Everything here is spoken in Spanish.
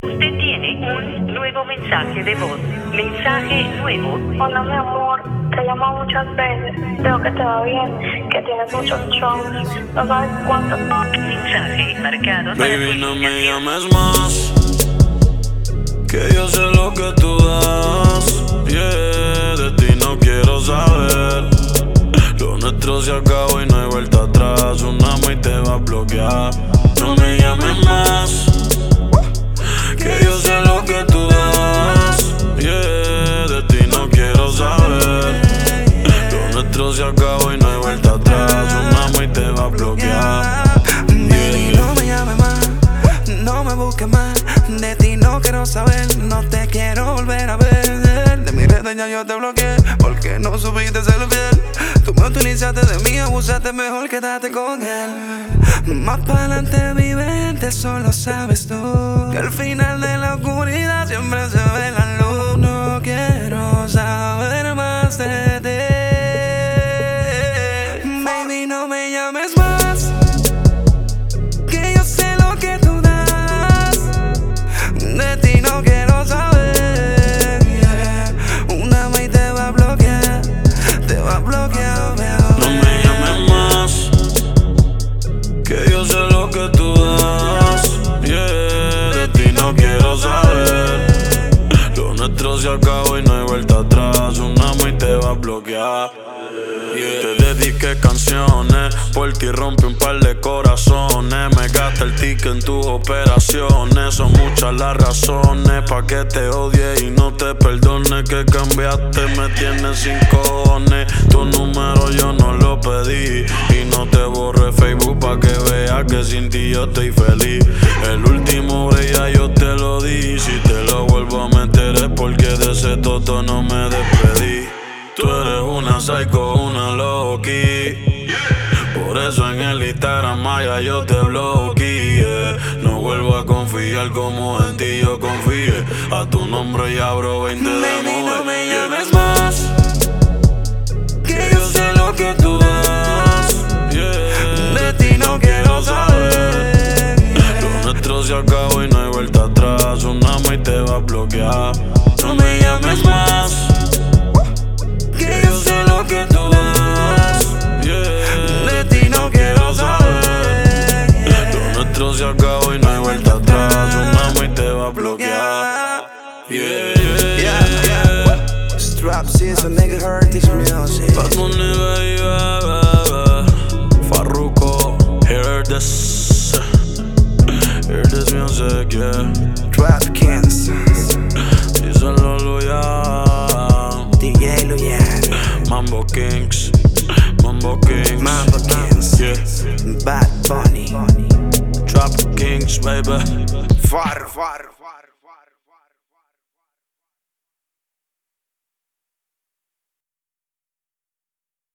Usted tiene un nuevo mensaje de voz. Mensaje nuevo. Hola, mi amor. Te llamo muchas veces. Veo que te va bien, que tienes muchos shows. No sabes cuánto. Mensaje marcado. Baby, no me llames más, que yo sé lo que tú das. Yeah, de ti no quiero saber. Lo nuestro se acabó y no hay vuelta atrás. Un amo y te va a bloquear. No me llames más, que yo sé lo que tú das. Yeah, de ti no quiero saber. Lo nuestro se acabó y no hay vuelta atrás. Un amo y te va a bloquear. Baby, no me llames más, no me busques más. De ti no quiero saber, no te quiero volver a ver. De mi red ya yo te bloqueé, porque no supiste ser fiel. Tú me utilizaste de mí, abusaste, mejor quédate con él. Más para adelante mi mente, solo sabes tú, que al final de la oscuridad siempre se ve la luz. No quiero saber más de ti. Baby, no me llames más, que yo sé lo que tú das. De ti no quiero saber, yeah. Una vez te va a bloquear, te va a bloquear, veo. No me llames más, que yo sé lo que tú das. Yeah, de ti no quiero saber. Lo nuestro se acabó y no hay vuelta atrás. Un amo y te va a bloquear. Yeah. Te dediqué canciones, por ti rompí un par de corazones. Me gasté el ticket en tus operaciones. Son muchas las razones pa' que te odie y no te perdone. Que cambiaste, me tienes sin cojones. Tu número yo no lo pedí y no te borré Facebook pa' que veas que sin ti yo estoy feliz. El último break ya yo te lo di. Si te lo vuelvo a meter es porque de ese toto no me despedí. Tú eres una psycho, una loqui. Por eso en el Instagram Maya yo te bloqueé. No vuelvo a confiar como en ti yo confié. A tu nombre ya abro 20 de Baby, no mujer. me llames más, que yo sé lo que tú das. Yeah, De ti no quiero saber. lo nuestro se acabó y no hay vuelta atrás. Un amo y te va a bloquear. No me llames más, que yo sé lo que tú das. Yeah, De ti no quiero saber. lo nuestro se acabó y no hay vuelta atrás. Un amo y te va a bloquear. Yeah, yeah, yeah. Strap season, nigga heard this music. Bad Money, baby. Farruko, hear this music, yeah. Trap Kings, Díselo, Luyan. DJ Luyan, Mambo Kings, Mambo Kings, Mambo Kings, yeah. Bad Bunny, Trap Kings, baby. Far.